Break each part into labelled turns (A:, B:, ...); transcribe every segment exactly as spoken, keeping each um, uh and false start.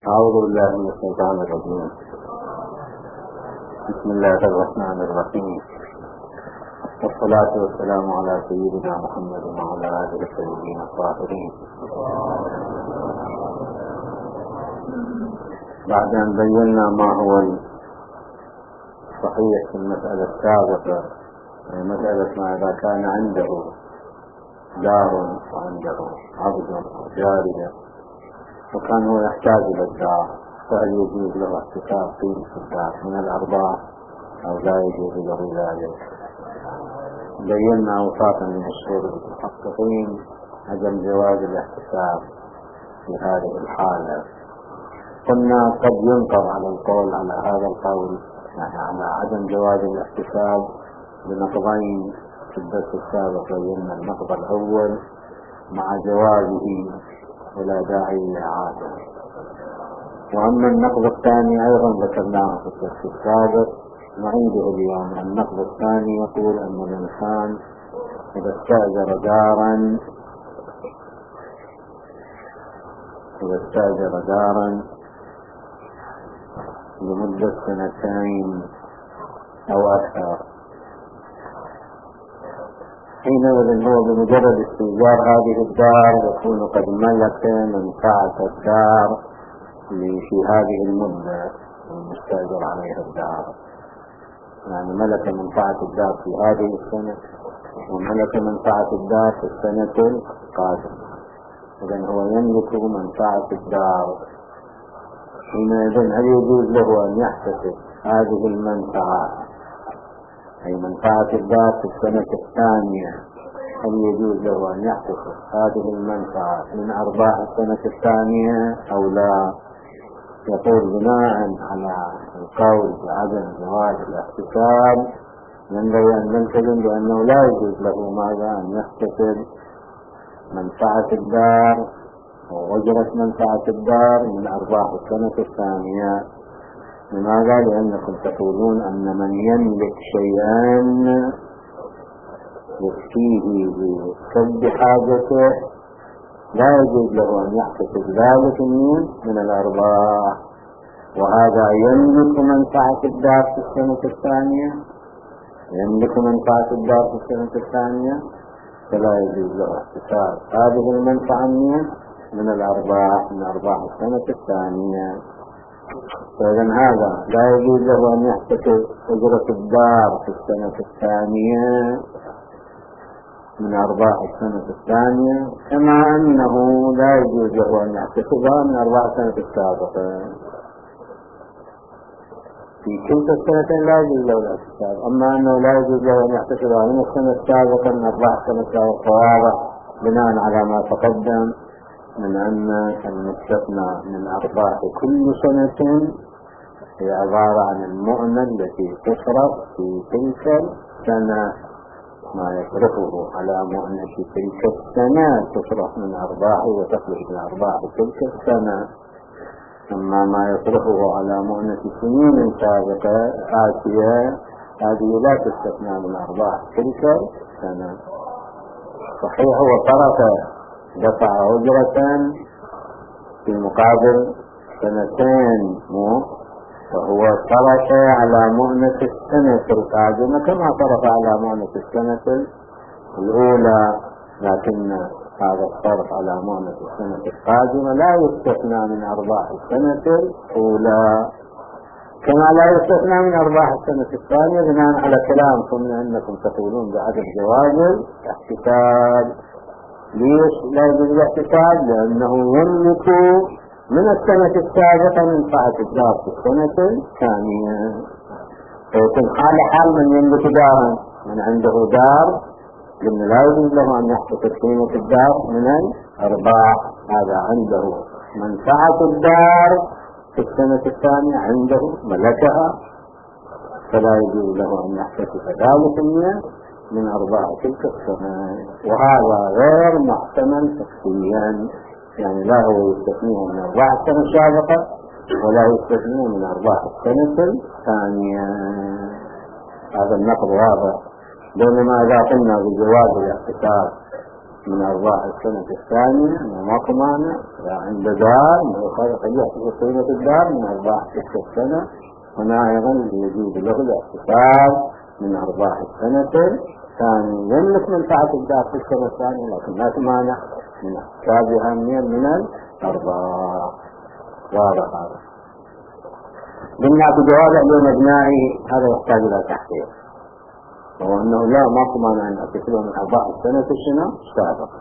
A: أعوذ بالله من الشيطان الرجيم. بسم الله الرحمن الرحيم، والصلاة والسلام على سيدنا محمد وعلى آله الطيبين الطاهرين. بعد أن بينا ما هو الصحيح في المسألة السابقة، مسألة ما إذا كان عنده دار وعنده عبد وجارية وكان هو يحتاج إلى الدار، فهل يجوز له احتساب قيمة الدار من الأرباح أو لا يجوز له ذلك؟ بينا أوصافا من الشهور المحققين عدم جواز الاحتساب في هذه الحالة. قلنا قد ينقض على القول على هذا القول، يعني على عدم جواز الاحتساب بنقضين في الدرس السابق. بينا النقض الأول مع جوازه ولا داعي لإعادة، وأما النقض الثاني أيضا ذكرناه في الدرس السابق نعيده اليوم. النقض الثاني يقول أن الإنسان إذا استأجر دارا إذا استأجر دارا لمدة سنتين أو أكثر، حينئذ هو بمجرد استئجار هذه الدار يكون قد ملك منفعة الدار في هذه المدة المستأجر عليها الدار، يعني ملك منفعة الدار في هذه السنة وملك منفعة الدار في السنة القادمة. إذن هو يملك منفعة الدار. حينئذ هل يجوز له أن يحتسب هذه المنفعة أي منفعة الدار في السنة الثانية؟ هل يجوز له أن يحتسب هذه المنفعة من أرباح السنة الثانية أو لا؟ يقول بناء على القول بعدم جواز الاحتساب ينبغي أن نلتزم بأنه لا يجوز له ماذا أن يحتسب منفعة الدار وأجرة منفعة الدار من أرباح السنة الثانية. لماذا؟ لأنكم تقولون أن من يملك شيئا يكفيه بسد حاجته لا يجوز له أن يحتسب ذلك من الأرباح، وهذا يملك منفعة الدار في السنة الثانية يملك منفعة الدار في السنة الثانية فلا يجوز له احتساب هذه المنفعة من الأرباح من أرباح السنة الثانية. فإذن هذا لا يجوز له أن يحتسب أجرة الدار في السنة الثانية من أرباح السنة الثانية، كما أنه لا يجوز له أن يحتسبها من أرباح السنة السابقة. في كلتا السنتين لا يجوز له الاحتساب، أما أنه لا يجوز له أن يحتسبها من السنة السابقة من أرباح السنة السابقة واضح بناء على ما تقدم من أن المستثنى من أرباح كل سنة هي عبارة عن المؤنة التي تصرف في تلك السنة، ما يصرفه على مؤنة تلك السنة تصرف من أرباح وتخرج من أرباح تلك السنة. أما ما يصرفه على مؤنة سنين سابقة آتية هذه لا تستثنى من أرباح تلك السنة. صحيح هو صرف دفع أجرة في مقابل سنتين وهو صرف على مؤنة السنة القادمة كما صرف على مؤنة السنة الأولى، لكن هذا الصرف على مؤنة السنة القادمة لا يستثنى من أرباح السنة الأولى، كما لا يستثنى من أرباح السنة الثانية بناء على كلامكم أنكم تقولون بعدم جواز الاحتساب. ليش لا يجوز الاحتساب؟ لأنه يملك من السنة السابقة منفعة الدار في السنة الثانية، فيكون حال حال من يملك دارا، من عنده دار لأنه لا يجوز له أن يحتسب قيمة الدار من الأرباح، هذا عنده منفعة الدار في السنة الثانية عنده ملكها فلا يجوز له أن يحتسب ذلك من أرباح تلك السنة، وهذا غير محتمل شخصيا، يعني لا هو يستثنيه من أرباح السنة السابقة ولا يستثنيه من أرباح السنة الثانية. هذا النقض واضح. بينما إذا قلنا بجواز الاحتساب من أرباح السنة الثانية ماكو مانع، عند دار قد يحصل قيمة الدار من أرباح تلك السنة، هنا أيضا يجوز له الاحتفال من أرباح السنة الثانية، يملك منفعة الدار في السنة الثانية لكن لا مانع من احتسابها من الأرباح. واضح هذا. قلنا في جواب علوم أبنائي هذا يحتاج إلى تحقيق، وهو أنه لا ماكو مانع أن أتصله من أرباح السنة السنة السابقة،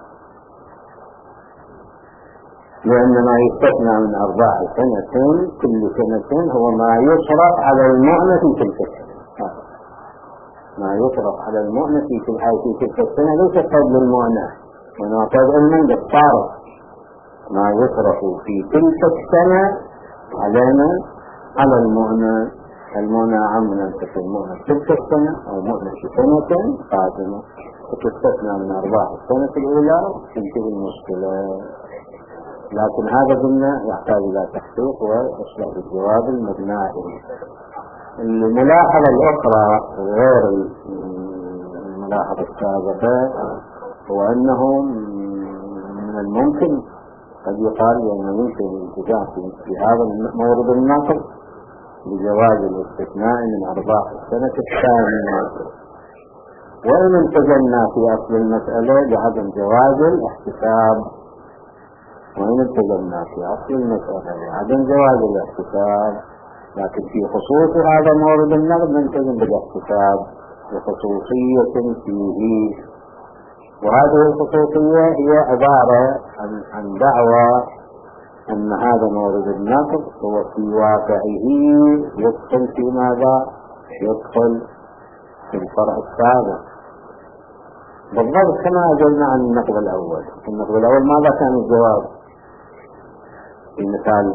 A: لأن ما يستثنى من أرباح سنة كل سنة هو ما يصرف على المؤنة في تلك السنة، ما يصرف على المؤنة في تلك السنة ليس قبل المؤنة، وإنما قد علما بالصارف ما يصرف في تلك السنة علينا على المؤنة. المؤنة عام من أن تكون مؤنة تلك السنة أو مؤنة سنة قادمة، وتستثنى من أرباح السنة الأولى تنتهي المشكلة. لكن هذا قلنا يحتاج إلى تحقيق وإصلاح الجواب المبنى عليه. الملاحظة الأخرى غير الملاحظة السابقة هو أنه من الممكن قد يقال بأنه يمكن الالتجاء في هذا المورد الناقض بجواز الاستثناء من أرباح السنة الثانية، وإن التزمنا في أصل المسألة بعدم جواز الاحتساب، وإن التزمنا في أصل المسألة بعدم جواز الاحتساب، لكن في خصوص هذا مورد النقد نلتزم بالاحتساب بخصوصية فيه، وهذه الخصوصية هي عبارة عن, عن دعوة أن هذا مورد النقد هو في واقعه يدخل في ماذا؟ يدخل في الفرع السابق بالضبط كما أجلنا عن النقد الأول. النقد الأول ماذا كان الجواب؟ في مثال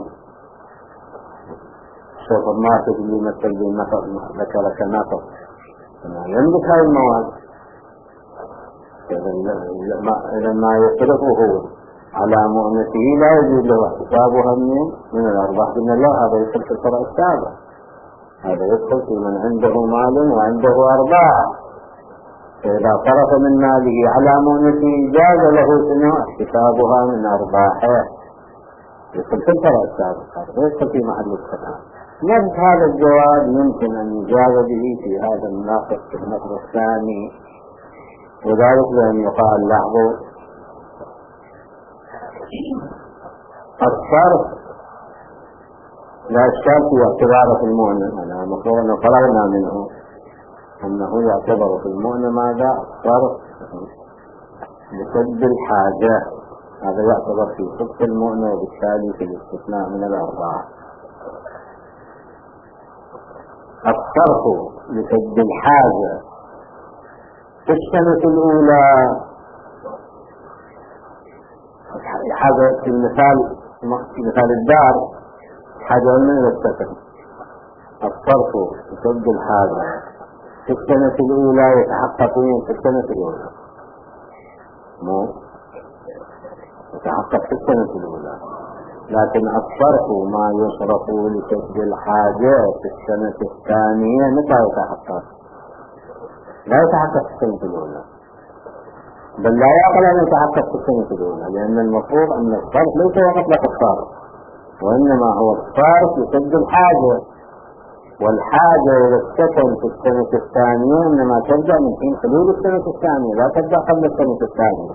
A: سوبر ماركت اللي يمثل بالنقد ذكر كنقد يملك هذه المواد، إذا ما يصرفه على مؤنته لا يجوز له احتسابها من الأرباح، إن الله هذا يدخل في الفرع السابق، هذا يدخل في من عنده مال وعنده أرباح، فإذا صرف من ماله على مؤنته جاز له سنة احتسابها من أرباحه، يدخل في الفرع السابق، هذا يدخل في محل السلام. نفس هذا الجواب يمكن أن يجاز به في هذا الناقص في النقد الثاني، وذلك لأن يقال لاحظوا الصرف لا إشكال في اعتباره في المؤنة، أنا المفروض أن فرغنا منه أنه يعتبر في المؤنة ماذا؟ الصرف لسد الحاجة، هذا يعتبر في صدق المؤنة وبالتالي في الاستثناء من الأرباح. الصرف لسد الحاجة في السنة الأولى، هذا في المثال في مثال الدار حاجة من السكن، الصرف لسد الحاجة في السنة الأولى يتحققون في السنة الأولى، مو يتحقق في السنة الأولى، لكن الصرف ما يصرف لسد الحاجة في السنة الثانية متى يتحقق؟ لا يتحقق في السنة الأولى، بل لا يعقل أن يتحقق في السنة الأولى، لأن المفروض أن الصرف ليس هو مطلق الصرف، وإنما هو الصرف لسد الحاجة، والحاجة إلى السكن في السنة الثانية إنما تبدأ من حين حلول السنة الثانية، لا تبدأ قبل السنة الثانية.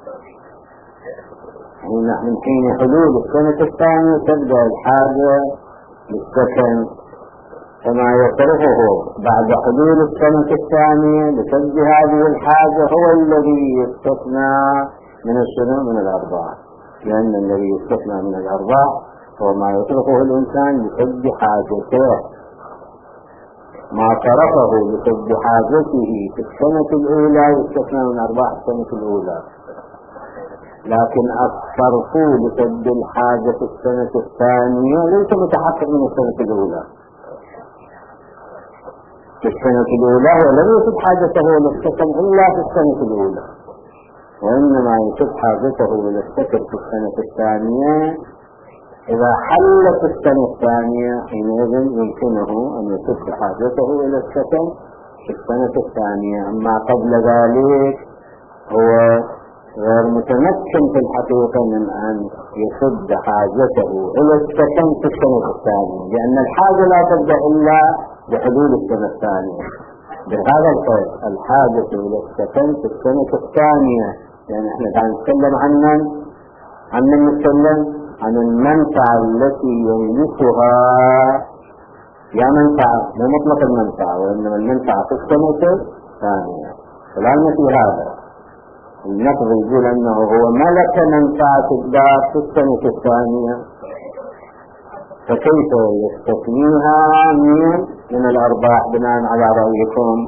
A: من حين حلول السنة الثانية تبدأ الحاجة للسكن، فما يصرفه بعد حلول السنة الثانية لسد هذه الحاجة هو الذي يستثنى من السنة من الأرباح، لأن الذي يستثنى من الأرباح هو ما يصرفه الإنسان لسد حاجته، ما صرفه لسد حاجته في السنة الأولى يستثنى من أرباح السنة الأولى، لكن الصرف لسد الحاجة في السنة الثانية ليس متحقق من السنة الأولى. في السنة الأولى ولم يسد حاجته للسكن إلا في السنة الأولى، وإنما يسد حاجته للسكن في السنة الثانية إذا حلت السنة الثانية، حينئذ يمكنه أن يسد حاجته إلى السكن في السنة الثانية. أما قبل ذلك هو غير متمكن في الحقيقة من أن يسد حاجته إلى السكن في السنة الثانية، لأن الحاجة لا تبدأ إلا بحلول السنة الثانية. بهذا القيد الحاجة إلى السكن في السنة الثانية، يعني احنا قاعد نتكلم عن من؟ عن من نتكلم؟ عن المنفعة التي يملكها، يا منفعة مو مطلق المنفعة، وإنما المنفعة في السنة الثانية. فالآن في هذا النقض يقول أنه هو ملك منفعة الدار في السنة الثانية، فكيف يستثنيها من من الأرباح بناء على رأيكم؟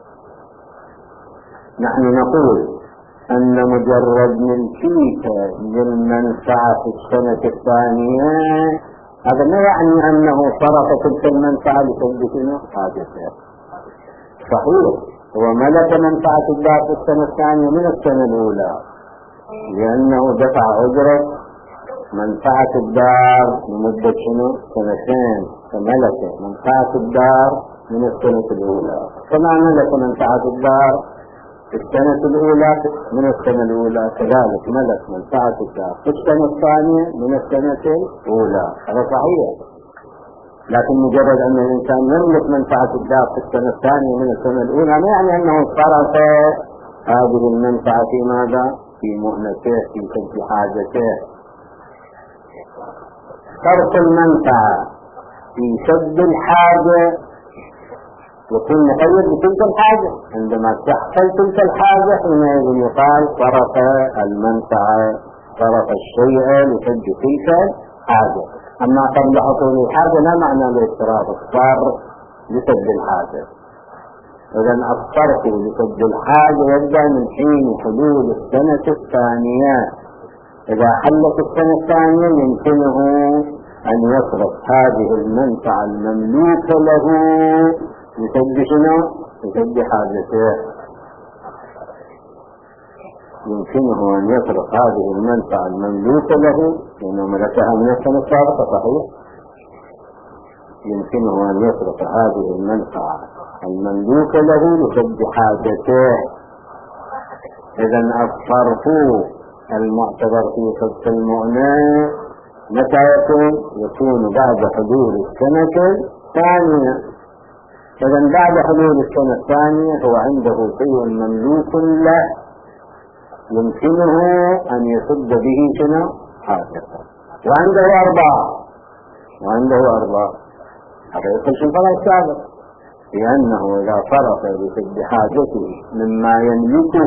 A: نحن نقول أن مجرد ملكيك للمنفعة في السنة الثانية هذا لا يعني أنه صرف تلك المنفعة لتلبسنا حاجته. صحيح هو ملك منفعة الدار في السنة الثانية من السنة الأولى، لأنه دفع أجرة منفعة الدار لمدة شنو؟ سنتين، فملك منفعة الدار من السنة الأولى، كما ملك منفعة الدار في السنة الأولى من السنة الأولى، كذلك ملك منفعة الدار في السنة الثانية من السنة الأولى. هذا صحيح، لكن مجرد أن الإنسان يملك منفعة الدار في السنة الثانية من السنة الأولى ما يعني أنه صرف هذه المنفعة في ماذا؟ في مؤنته، في سد حاجته. صرف المنفعة في سد الحاجة يكون مقيد بتلك الحاجة، عندما تحصل تلك الحاجة حينئذ يقال صرف المنفعة، صرف الشيء لسد تلك الحاجة. أما قبل حصول الحاجة لا معنى لاصطراف الصرف لسد الحاجة. إذن الصرف لسد الحاجة يبدأ من حين حلول السنة الثانية. إذا حلت السنة الثانية يمكنه أن يصرف هذه المنفعة المملوكة له لسد شنو؟ لسد حاجته. يمكنه أن يصرف هذه المنفعة المملوكة له لأنه ملكها من السنة السابقة. صحيح، يمكنه أن يصرف هذه المنفعة المملوكة له لسد حاجته. إذن الصرف المعتبر في صدق المؤنة متى يكون؟ يكون بعد حلول السنة الثانية. إذن بعد حلول السنة الثانية هو عنده شيء مملوك له يمكنه أن يسد به شنو؟ حاجته، وعنده أربعة وعنده أربعة هذا يدخل في الفرع السابق، لأنه إذا صرف لسد حاجته مما يملكه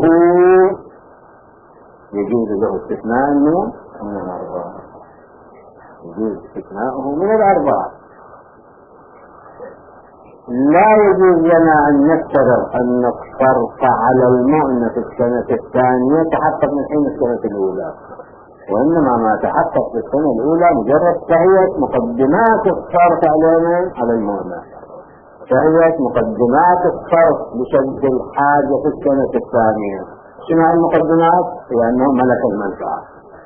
A: يجوز له استثناء من الأربعة، يجوز استثناءه من الأربعة. لا يجوز لنا أن نفترض أن الصرف على المؤنة في السنة الثانية تحقق من حين السنة الأولى، وإنما ما تحقق في السنة الأولى مجرد تهيئة مقدمات الصرف علينا على المؤنة، تهيئة مقدمات الصرف لشد الحاجة في السنة الثانية. شنو المقدمات؟ لأنه ملك المنفعة،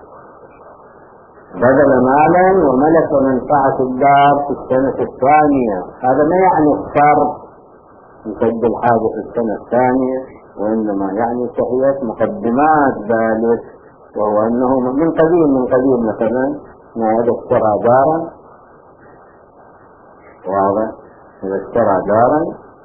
A: بذل مالا وملك منفعة الدار في السنة الثانية. هذا ما يعني الصرف يسد الحاجة في السنة الثانية، وإنما يعني تهيئة مقدمات ذلك، وهو أنه من قديم من قديم مثلا ما إذا اشترى دارا، واضح، إذا اشترى دارا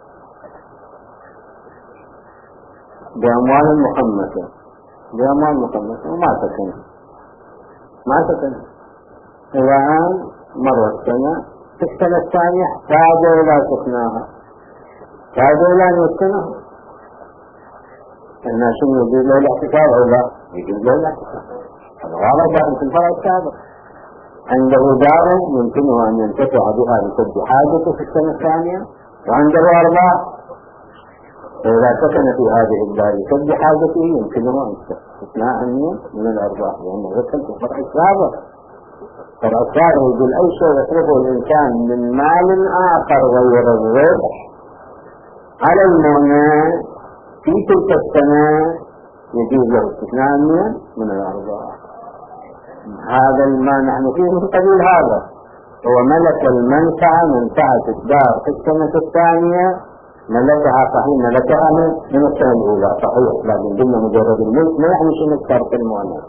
A: بأموال مخمسة بأموال مخمسة وما سكن ما سكن إلى أن مر السنة، في السنة الثانية احتاج إلى سكناها، احتاج إلى أن يسكنها. الناس يجوز له الاعتكاف أو لا؟ يجوز له الاعتكاف، هذا واضح في الفرع السابق. عنده دار يمكنه أن ينتفع بها لسد حاجته في السنة الثانية، وعنده أربعة فإذا سكن في هذه الدار لسد حاجته يمكنه أن استثناء من الأرباح، لأنه يدخل في الفرع السابق. الفرع السابق يقول أي شيء يصرفه الإنسان من مال آخر غير الربح على المؤنة في تلك السنة يجوز له استثناء من الأرباح. هذا ما نحن فيه من قبيل هذا، هو ملك المنفعة منفعة الدار في السنة الثانية ملكها صحيح، ملكها من السنة الأولى صحيح، لكن قلنا مجرد الملك ما يعني شنو الشرط المؤنث.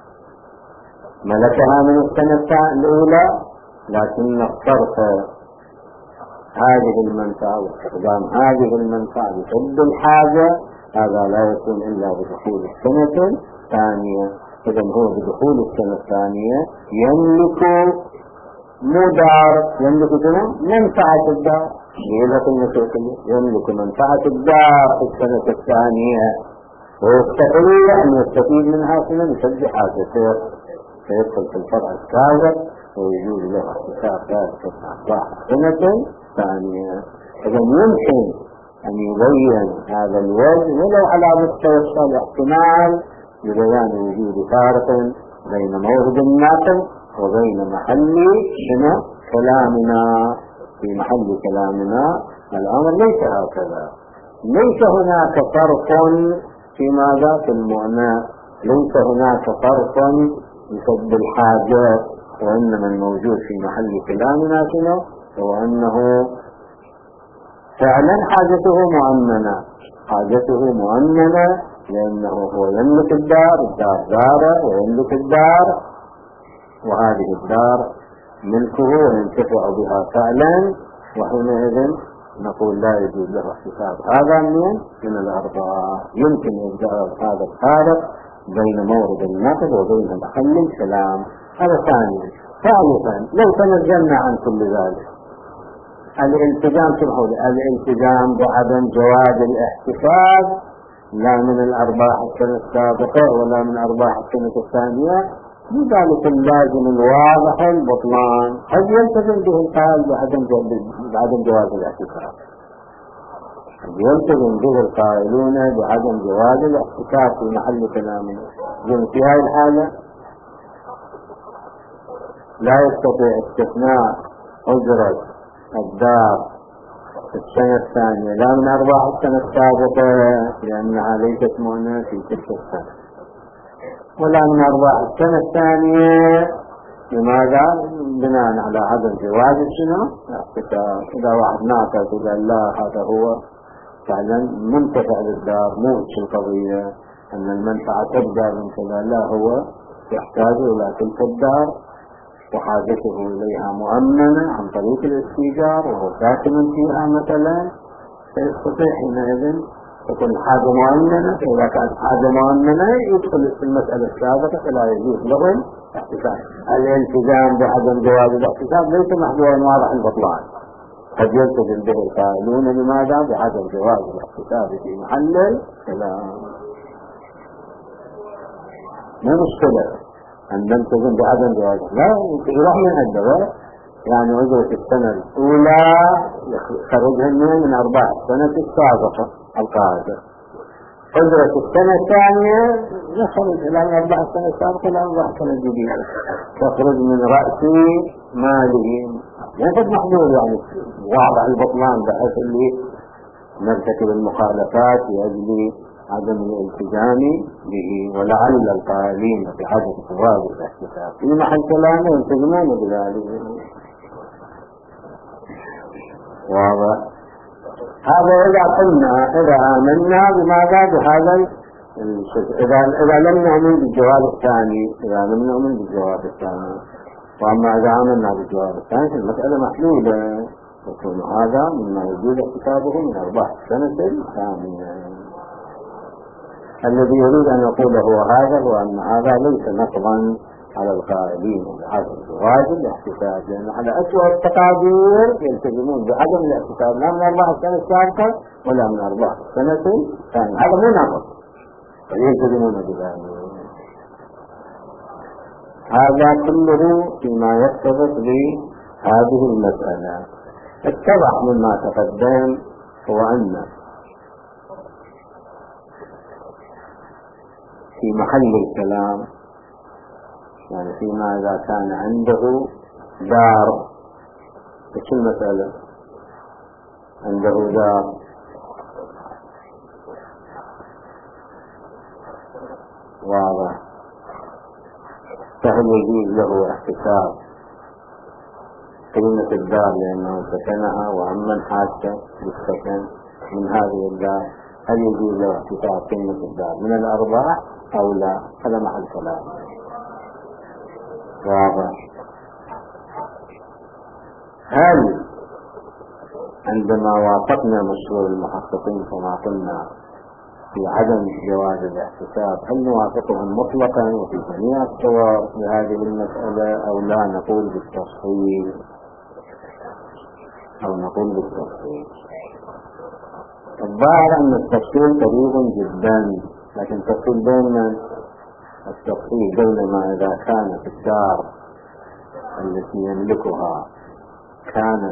A: ملكها من السنة الأولى، لكن الصرف هذه المنفعة واستخدام هذه المنفعة بسد الحاجة هذا لا يكون إلا بدخول السنة الثانية. إذا هو بدخول السنة الثانية يملك مو دار، يملك منفعة الدار، يملك منفعة الدار في السنة الثانية ويستطيع أن يستفيد منها سنة بسد حاجته، فيدخل في الفرع السابق ويجوز له احتساب ذلك الأرباح سنة ثانية. إذا يمكن أن يبين هذا الوجه ولو على مستوى الاحتمال لبيان وجود فارق بين مورد الناقل وبين محل شنو كلامنا. في محل كلامنا الأمر ليس هكذا، ليس هناك فرق في ماذا في المؤنث، ليس هناك فرق بسد الحاجة، وإنما الموجود في محل كلامنا شنو هو أنه فعلا حاجته مؤمنة، حاجته مؤمنة لأنه هو يملك الدار، الدار داره ويملك الدار، وهذه الدار ملكه وينتفع بها فعلا، وحينئذ نقول لا يجوز له احتساب هذا من من الأربعة. يمكن إبداء هذا الفارق بين مورد النقد وبين محل الكلام. هذا ثانيا. ثالثا لو تنزلنا عن كل ذلك الالتزام تقول الالتزام بعدم جواز الاحتساب لا من الأرباح السنة السابقة ولا من أرباح السنة الثانية، لذلك اللازم الواضح البطلان قد يلتزم به القائل بعدم جواز الاحتساب، قد يلتزم به القائلون بعدم جواز الاحتساب في محل كلامنا. في هذه الحالة لا يستطيع استثناء أجرة الدار في السنة الثانية لا من أرباح السنة السابقة لأنها ليست مؤنث في تلك السنة، ولا من أرباح السنة الثانية. لماذا؟ بناء على عدم جواز شنو؟ إذا واحد ناقص وقال لا هذا هو فعلا منتفع للدار، مو القضية أن المنفعة تبدأ من كذا، لا هو يحتاج إلى تلك الدار وحاجته إليها مؤمنة عن طريق الاستيجار وهو ساكن فيها مثلا، فيستطيع حينئذ تكون حاجة مؤمنة. إذا كانت حاجة مؤمنة يدخل في المسألة السابقة فلا يجوز له احتساب. الالتزام بعدم جواز الاحتساب ليس محظورا واضح البطلان، قد يلتزم به القائلون لماذا؟ بعدم جواز الاحتساب في محل الكلام. ما مشكلة أن نلتزم بعدم جواز، لا يروح من الدواء يعني أجرة السنة الأولى خرجها من أرباح السنة السابقة القاعدة، أجرة السنة الثانية يخرج إلى أرباح السنة السابقة إلى أرباح السنة الجديدة، تخرج من رأس ماله. ليست محدود يعني واضح البطلان بحيث اللي نرتكب المخالفات لأجل عدم الالتزام به، ولعل القائلين بعدم جواز الاحتساب في محل كلامه يلتزمون بذلك. واضح؟ هذا إذا قلنا إذا آمنا بماذا بهذا إذا إذا لم نؤمن بالجواب الثاني إذا لم نؤمن بالجواب الثاني وأما إذا آمنا بالجواب الثاني المسألة محلولة، يكون هذا مما يجوز احتسابه من أرباح السنة الثانية. الذي يريد أن يقول هو هذا هو أن هذا ليس نقضا على القائلين بعدم جواز الاحتساب، لأن على أسوأ التقادير يلتزمون بعدم الاحتساب لا من أرباح السنة السابقة ولا من أرباح السنة الثانية، هذا مو نقض فيلتزمون بذلك. هذا كله فيما يرتبط بهذه المسألة. اتضح مما تقدم هو أن في محل الكلام يعني فيما إذا كان عنده دار، ايش المسألة؟ عنده دار واضح، فهل يجوز له احتساب قيمة الدار لأنه سكنها وأمن حاجته بالسكن، من هذه الدار هل يجوز له احتساب قيمة الدار من الأرباح أو لا؟ هذا محل كلام. واضح. هل عندما وافقنا مشروع المحققين كما قلنا في عدم جواز الاحتساب هل نوافقهم مطلقا وفي جميع الصور بهذه المسألة أو لا نقول بالتفصيل أو نقول بالتفصيل؟ الظاهر أن التفصيل قريب جدا، لكن التفصيل بين التفصيل بين ما إذا كانت الدار التي يملكها كانت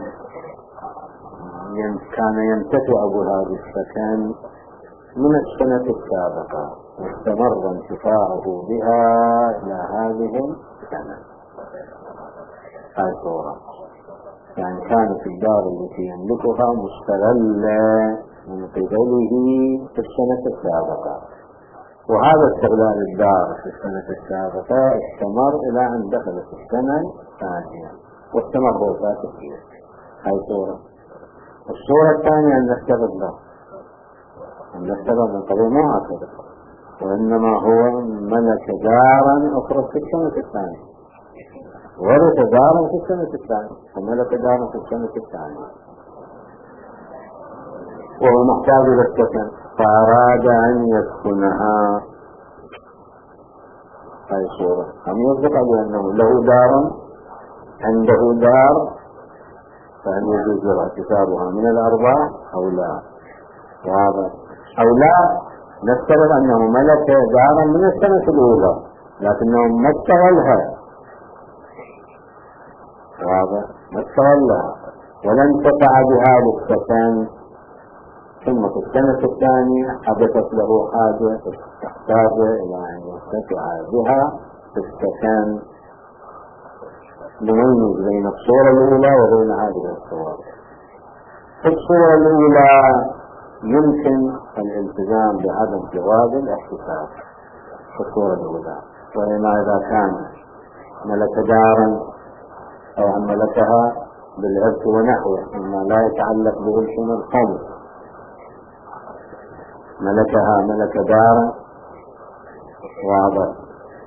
A: كان ينتفع بهذا السكن من السنة السابقة واستمر انتفاعه بها إلى هذه السنة. هذه صورة، يعني كانت الدار التي يملكها مستغلة من قبله في السنة السابقة، وهذا استغلال الدار في السنة السابقة استمر إلى أن دخلت السنة الثانية واستمر ذات كثير. هذه صورة. الصورة الثانية أن نفترض له أن نفترض من قبل ما هكذا، وإنما هو ملك دارا أخرى في السنة الثانية، ورث دارا في السنة الثانية، وملك دارا في السنة الثانية، وهو محتاج إلى السكن فأراد أن يسكنها. هذه صورة. هم يصدق بأنه له دار عنده دار، فهل يجوز له احتسابها من الأرباح أو لا؟ واضح. أو لا نفترض أنه ملك دارا من السنة الأولى لكنه ما استغلها. واضح. ما استغلها ولا انتفع بها للسكن، ثم في السنة الثانية حدثت له حاجة تحتاج إلى أن ينتفع بها في السكن. نميز بين الصورة الأولى وبين هذه الصور. في الصورة الأولى يمكن الالتزام بعدم جواز الاحتساب في الصورة الأولى، وإما إذا كان ملك دارا أو ملكها بالعرف ونحوه مما لا يتعلق به من الخمس، ملكها ملك دارا واضح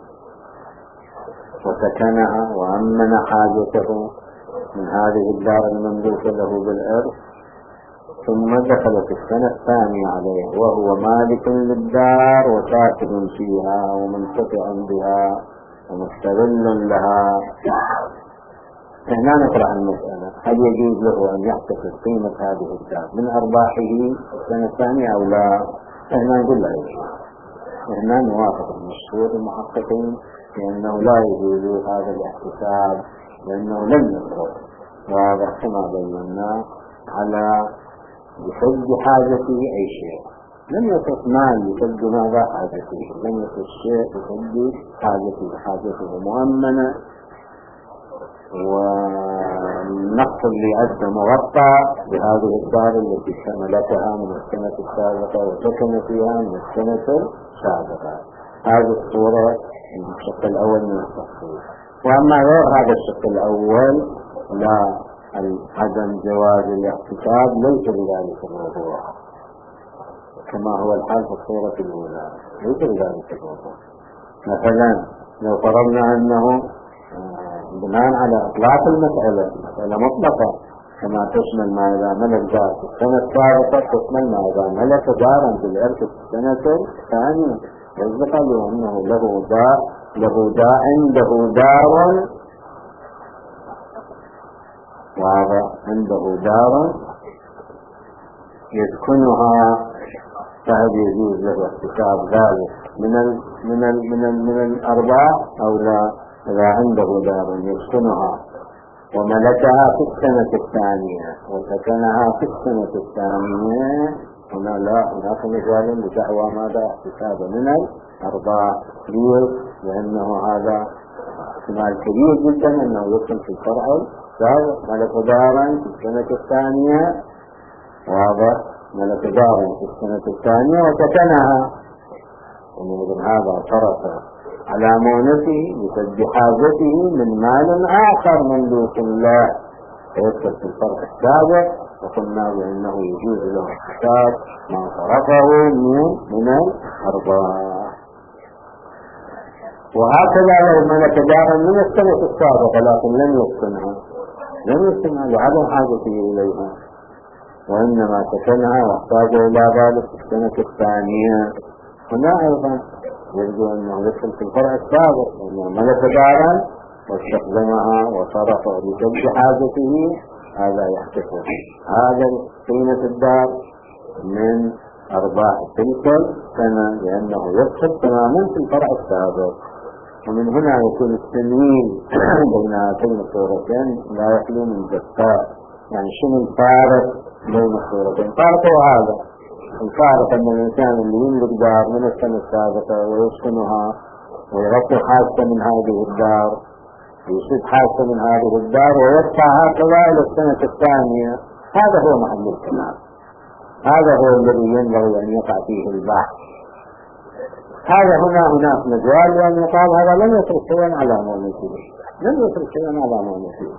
A: وسكنها وأمن حاجته من هذه الدار المملوكة له بالإرث، ثم دخلت السنة الثانية عليه وهو مالك للدار وساكن فيها ومنتفع بها ومستغل لها. هنا نطرح المسألة، هل يجوز له أن يحتفظ قيمة هذه الدار من أرباحه السنة الثانية أو لا؟ هنا نقول لا يجوز. هنا نوافق المشهور المحققين لأنه لا يجوز هذا الاحتساب لأنه لم يصرف، واضح كما بينا، على يسد حاجته أي شيء. لم يصرف مال يسد ماذا حاجته، لم يصرف شيء يسد حاجته، حاجته مؤمنة، والنقص اللي أدى مغطى بهذه الدار التي ملكها من السنة السابقة وسكن فيها من السنة السابقة. هذه الصورة الشق الأول من التفصيل. وأما غير هذا الشق الأول لا، عدم جواز الاحتساب ليس بذلك الموضوع كما هو الحال في الصورة الأولى، ليس بذلك الموضوع. مثلا لو فرضنا أنه بناء على إطلاق المسألة مسألة مطلقة كما تشمل ما إذا ملك دار في السنة السابقة تشمل ما إذا ملك دارا في الإرث في السنة الثانية، يصدق له أنه له دار له دار عنده دار وهذا عنده دار يسكنها، فهل يجوز له احتساب ذلك من ال من ال من ال من الأرباح أو لا؟ إذا عنده دار يسكنها وملكها في السنة الثانية وسكنها في السنة الثانية، هنا لا، هناك مثال لدعوى ماذا احتساب من الأرباح، ليه؟ لأنه هذا احتمال كبير جدا أنه يكون في الشرع السابق ملك دارا في السنة الثانية، واضح، ملك دارا في السنة الثانية وسكنها، ومن هذا صرف على مونته لسد حاجته من مال آخر مملوك له فيدخل في الفرع السابق، وقلنا بأنه يجوز له احتساب ما صرفه من الأرباح. وهكذا لو ملك دارا من السنة السابقة لكن لم يسكنها لم يسكنها لعدم حاجته إليها، وإنما سكنها واحتاج إلى ذلك في السنة الثانية، هنا أيضا يرجو أنه يدخل في الفرع السابق، لأنه ملك دارا واستخدمها وصرف بسد حاجته، هذا يحتسب هذا قيمة الدار من أرباح تلك السنة، لأنه يدخل تماما في الفرع السابق. ومن هنا يكون التمييز بين هاتين الصورتين لا يخلو من زكاة. يعني شنو الفارق بين الصورتين؟ فارق هذا الفارق أن الإنسان اللي يملك دار من السنة السابقة ويسكنها ويغطي حاجة من هذه الدار، يسد حاجة من هذه الدار ويدفع هكذا إلى السنة الثانية، هذا هو محل الكلام، هذا هو الذي ينبغي أن يقع فيه البحث. هذا هنا هناك مجال لأن يقال هذا لم يترك شيئا على مؤنثه، لم يترك شيئا على مؤنثه،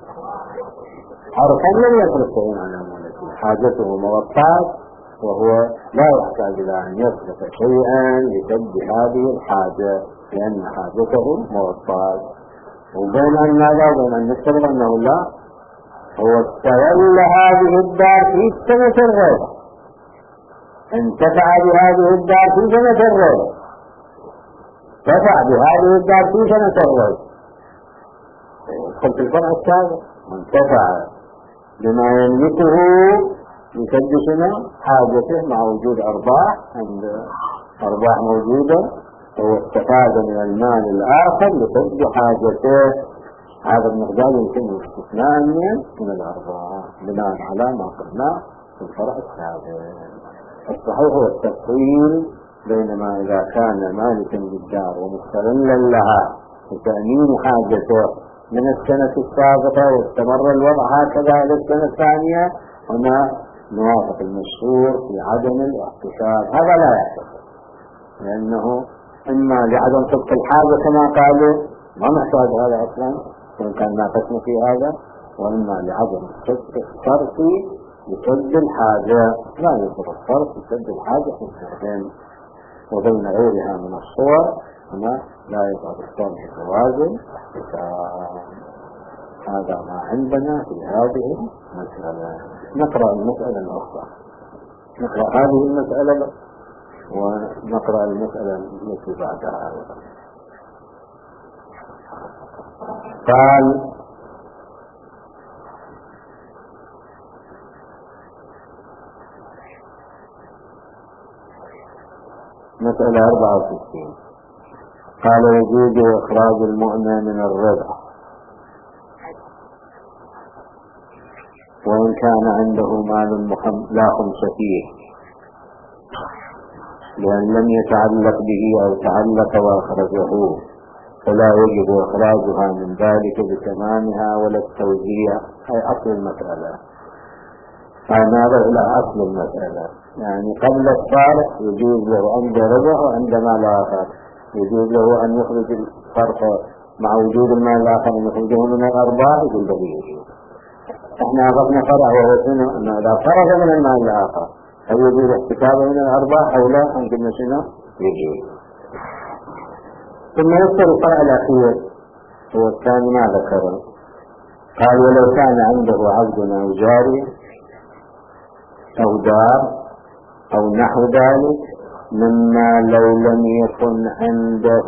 A: حرفا لم يترك شيئا على مؤنثه، حاجته مغطاة وهو لا يحتاج إلى أن يصرف شيئا لسد هذه الحاجة لأن حاجته مغطاة. وبين أن ماذا وبين أن نستغل أنه لا هو استغل هذه الدار في سنة الرابع، انتفع بهذه الدار في سنة الرابع، انتفع بهذه الدار في سنة الرابع، يدخل في الفرع السابق، وانتفع بما يملكه لسد سنة حاجته مع وجود أرباح، عند أرباح موجودة هو استفاد من المال الآخر لسد حاجته، هذا المقدار يمكن الاستثناء من الأرباح بناء على ما قلنا في الفرع السابق. الصحيح هو التفصيل بينما إذا كان مالكا للدار ومستغلا لها لتأمين حاجته من السنة السابقة واستمر الوضع هكذا إلى السنة الثانية، هنا نوافق المشهور في عدم الاحتساب، هذا لا يحتسب، لأنه إما لعدم صدق الحاجة كما قالوا ما نحتاج هذا أصلا وإن كان ناقصنا في هذا، وإما لعدم صدق الصرف لسد الحاجة، لا يصدق الصرف لسد الحاجة في الصرفين. وبين غيرها من الصور هنا لا يصدق الصرف توازن احتساب. هذا ما عندنا في هذه المسألة. نقرأ المسألة الأخرى، نقرأ هذه المسألة ونقرأ المسألة التي بعدها. قال مسألة أربعة وستين، قال يجوز إخراج المؤنى من الربح وإن كان عنده مال لا خمس فيه، لأن لم يتعلق به أو تعلق وأخرجه، فلا يجب إخراجها من ذلك بتمامها ولا التوزيع، أي أصل المسألة. فنظر إلى أصل المسألة، يعني قبل الصالح يجوز له عند ربح وعند مال آخر، يجوز له أن يخرج الفرق مع وجود المال الآخر أن يخرجه من الأرباح، يقول له يجوز. احنا أخذنا فرع وهو شنو؟ أنه إذا خرج من المال الآخر هل يجوز احتسابه من الأرباح أو لا؟ عندنا شنو؟ يجوز. ثم يذكر الفرع الأخير هو الثاني ما ذكره، قال ولو كان عنده عبد أو جاري أو دار أو نحو ذلك مما لو لم يكن عنده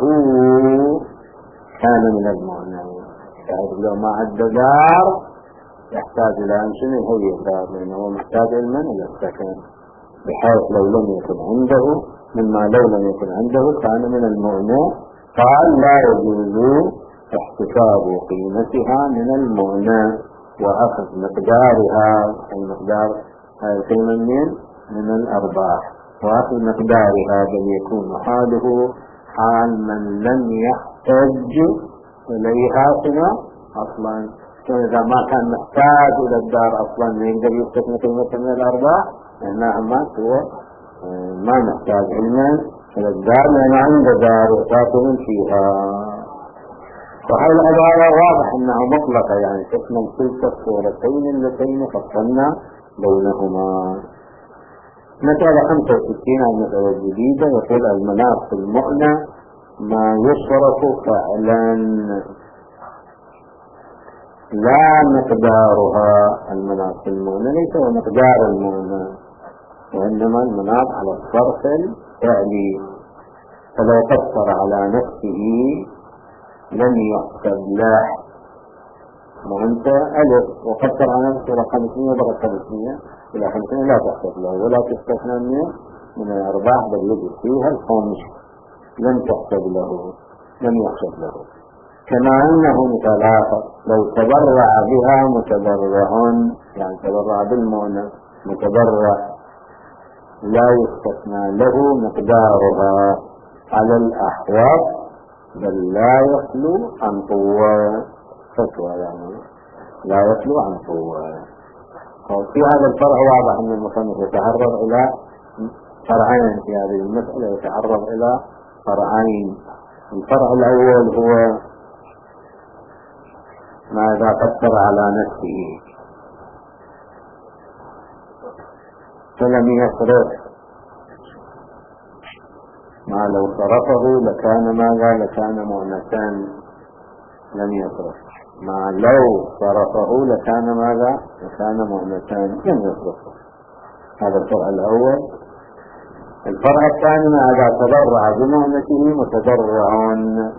A: كان من المؤنى. يعني لو ما عنده دار يحتاج إلى أن شنو يهيئ دار، لأنه هو محتاج علما إلى السكن، بحيث لو لم يكن عنده مما لو لم يكن عنده كان من المؤنى. قال لا يجوز احتساب قيمتها من المؤنى وأخذ مقدارها، أي مقدار الكلمة من من الأرباح، وأخذ مقدارها بل يكون حاله حال من لم يحتج إليها أصلا. إذا ما كان محتاج إلى الدار أصلا يقدر يستثني قيمة من الأرباح، لأنها ما هو ما محتاج علما إلى الدار لأن عنده دار وساكن فيها. وهذا العبارة واضح أنها مطلقة، يعني تشمل تلك الصورتين اللتين فصلنا بينهما. مسألة خمسة وستين المسألة الجديدة يقول المناط في المؤنة ما يصرف فعلا لا مقدارها. المناط في المؤنة ليس هو مقدار المؤنة، وإنما المناط على الصرف الفعلي، فلو قصر على نفسه لم يحسب له. وانت ألف وقصر على نفسه إلى خمسمية ضرب خمسمية إلى خمسمية لا تحسب له ولا تستثنى من الأرباح، بل يجب فيها الخمس، لم تحسب له، لم يحسب له. كما أنه ثلاثة لو تبرع بها متبرع، يعني تبرع بالمؤنة متبرع، لا يستثنى له مقدارها على الأحوال، بل لا يخلو عن قوة فتوى، يعني لا يخلو عن قوة. في هذا الفرع واضح أن المصنف يتعرض إلى فرعين في هذه المسألة، يتعرض إلى فرعين. الفرع الأول هو ماذا قدر على نفسه فلم يصرف، ما لو صرفه لكان ماذا لكان مؤنثان، لم يصرف. ما لو صرفه لكان ماذا لكان مؤنثان، لم يصرف. هذا الفرع الأول. الفرع الثاني ماذا تبرع بمؤنته متبرع،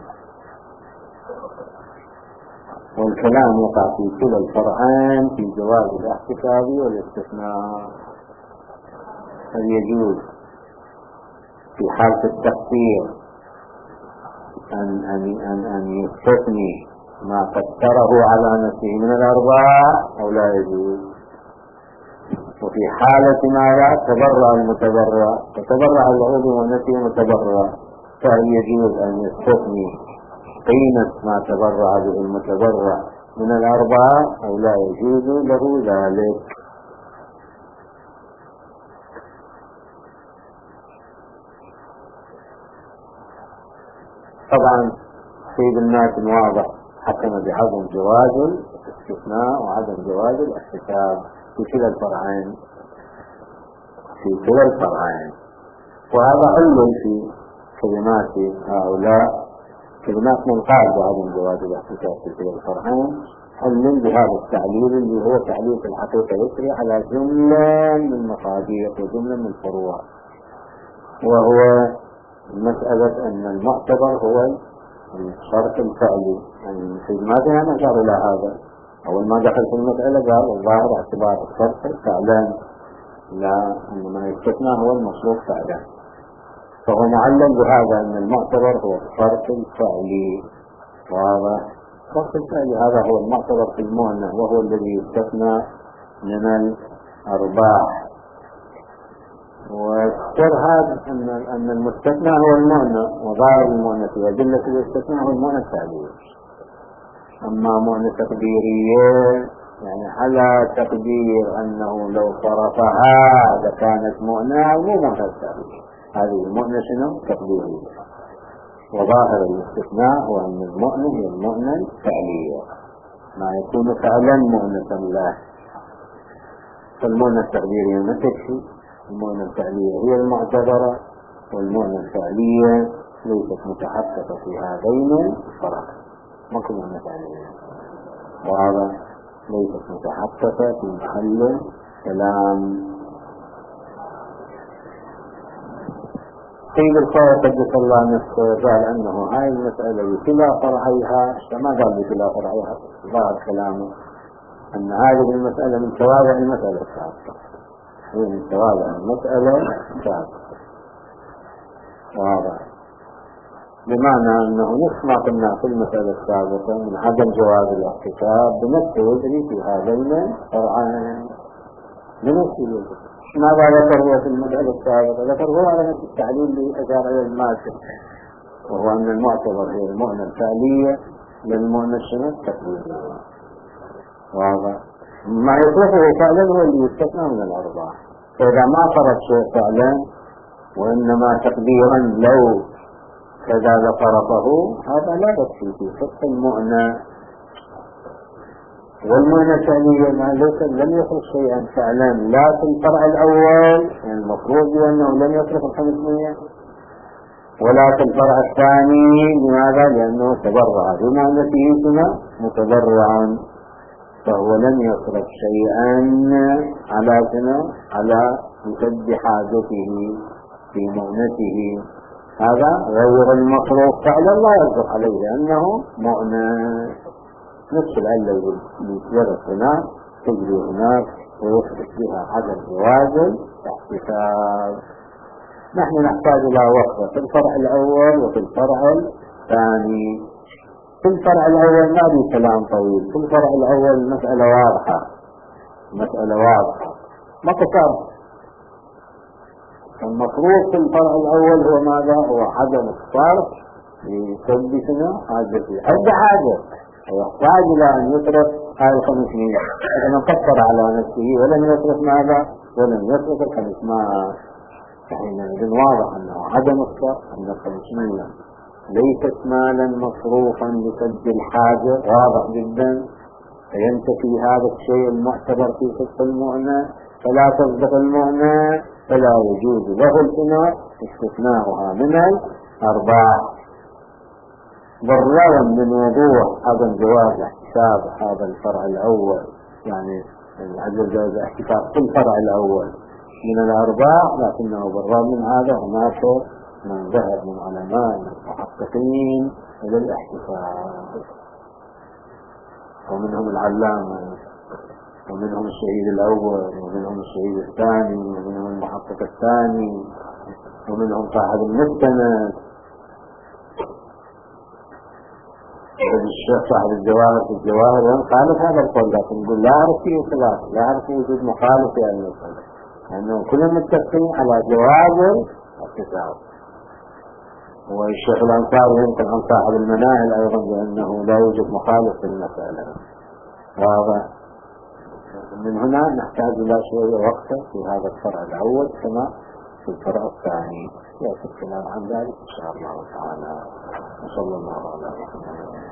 A: والكلام يقع في كلا الفرعين في جواز الاحتساب والاستثناء. هل يجوز في حالة التقدير أن أن أن أن يستثني ما قدره على نفسه من الأرباح أو لا يجوز؟ وفي حالة ماذا تبرع المتبرع، تتبرع العضو ونفسه متبرع، فهل يجوز أن يستثني قيمة ما تبرع به المتبرع من الأرباح أو لا يجوز له ذلك؟ طبعا سيد الناس واضح حكم بعدم جواز الاستثناء وعدم جواز الاحتساب في كلا الفرعين، في كلا الفرعين. وهذا حل في كلمات هؤلاء، كلمات منقال بعدم جواز الاحتساب في كلا الفرعين، حل بهذا التعليل اللي هو تعليل في الحقيقة يسري على جملة من المصادر وجملة من الفروع، وهو مسألة أن المعتبر هو الشرط الفعلي. يعني في ماذا أنا أشار إلى هذا؟ أول ما دخل في المسألة قال الظاهر اعتبار الشرط الفعلان، لا أن ما يستثنى هو المصروف فعلا، فهو معلم بهذا أن المعتبر هو الشرط الفعلي. واضح؟ الشرط الفعلي هذا هو المعتبر في المؤنة، وهو الذي يستثنى من الأرباح. والسر هذا أن أن المستثنى هو المؤنة، وظاهر المؤنة في أدلة الاستثناء هو المؤنة التعليل. أما مؤنة تقديرية يعني على تقدير أنه لو صرفها لكانت مؤنة أو مو مؤنة التعليل، هذه المؤنة شنو؟ تقديرية. وظاهر الاستثناء هو أن المؤنة هي المؤنة التعليلية، ما يكون فعلا مؤنة له. فالمؤنة التقديرية ما تكفي، المؤنة الفعلية هي المعتبرة، والمؤنة الفعلية ليست متحققة في هذين الفرعين، ما كل مؤنة فعلية، وهذا ليست متحققة في محل كلام. قيل القائل قدس الله نفسه قال أنه هاي المسألة بكلا فرعيها، فما قال بكلا فرعيها، ظاهر كلامه أن هذه المسألة من توابع المسألة السابقة، هي من توابع المسألة السابقة. واضح؟ بمعنى أنه نفس ما قلنا في المسألة السابقة من عدم جواز الاحتساب بنفس يجري في هذين الفرعين بنفس يجري. ماذا ذكر في المسألة السابقة؟ ذكر على نفس التعليل اللي أشار إلى الماسك، وهو أن المعتبر هي المؤنة الفعلية للمؤنة الشنو التقديرية. واضح؟ ما يطلقه فعلا هو اللي يستثنى من الأرباح. فإذا ما فرض شيء فعلا وإنما تقديرا لو كذا ذكره هذا لا بأس فيه فقه المؤنة. والمؤنة ثانيا ليس لم يخرج شيئا فعلا لا في الفرع الأول، يعني المفروض بأنه لم يصرف الخمسمية، ولا في الفرع الثاني. لماذا؟ لأنه تبرع بمؤنته سنة متبرعا، فهو لم يصرف شيئا على سنة على مسد حاجته في مؤنته. هذا غير المصروف فعلا لا يصرف عليه لأنه مؤنة. نفس العلة اللي يتورث هناك تجري هناك ويصرف بها عدم توازن احتساب. نحن نحتاج إلى وقفة في الفرع الأول وفي الفرع الثاني. في الفرع الأول ما بي كلام طويل، في الفرع الأول المسألة واضحة، مسألة واضحة ما تصار. المفروض في الفرع الأول هو ماذا؟ هو عدم الصرف لسد سنة حاجته، حد حاجة ويحتاج إلى أن يصرف هذه الخمسمية، إذا قصر على نفسه ولم يصرف ماذا؟ ولم يصرف الخمسمائة. فحينئذ واضح أنه عدم الصرف أن الخمسمية ليست مالا مصروفا لسد الحاجة، واضح جدا. فينتفي هذا الشيء المعتبر في فقه المؤنة، فلا تصدق المؤنة، فلا يجوز له الثمار استثناؤها من الأرباح. بالرغم من وضوح عدم جواز احتساب هذا الفرع الأول، يعني عدم جواز احتساب في الفرع الأول من الأرباح، لكنه بالرغم من هذا هناك من ذهب من علماء المحققين إلى الاحتساب، ومنهم العلامة، ومنهم الشهيد الأول، ومنهم الشهيد الثاني، ومنهم المحقق الثاني، ومنهم صاحب المستند. الشيخ صاحب الجواهر في الجواهر خالف هذا القول، لكن نقول لا أعرف فيه خلاف، لا أعرف فيه وجود مخالف في هذا القول، لأنه كلهم متفقين على جواز الاحتساب. والشيخ الأنصاري يمكن عن صاحب المناهل أيضا بأنه لا يوجد مخالف في المسألة. واضح؟ من هنا نحتاج إلى شوية وقت في هذا الفرع الأول كما في الفرع الثاني. يأتي الكلام عن ذلك إن شاء الله تعالى. وصلى الله على محمد.